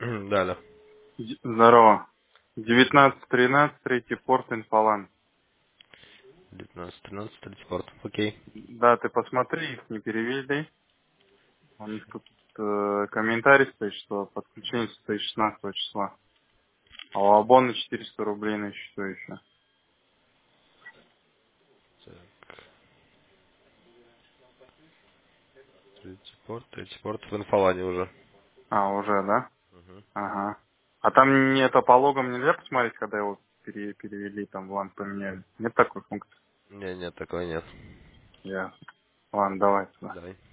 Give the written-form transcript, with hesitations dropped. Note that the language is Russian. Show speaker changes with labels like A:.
A: Да, да.
B: Здорово. 19:13, третий порт, Инфолан.
A: 19-13 транспорт. Окей.
B: Да, ты посмотри, их не перевели. У них тут комментарий стоит, что подключение состоит 16 числа. А у Абона 400 рублей на счету еще.
A: Так, третий порт в инфолане уже.
B: А, уже, да?
A: Угу.
B: Ага. А там не это по логам нельзя посмотреть, когда его перевели, там в лан поменяли? Нет такой функции?
A: Не, нет, такого нет.
B: Я. Ладно, давай сюда.
A: Давай.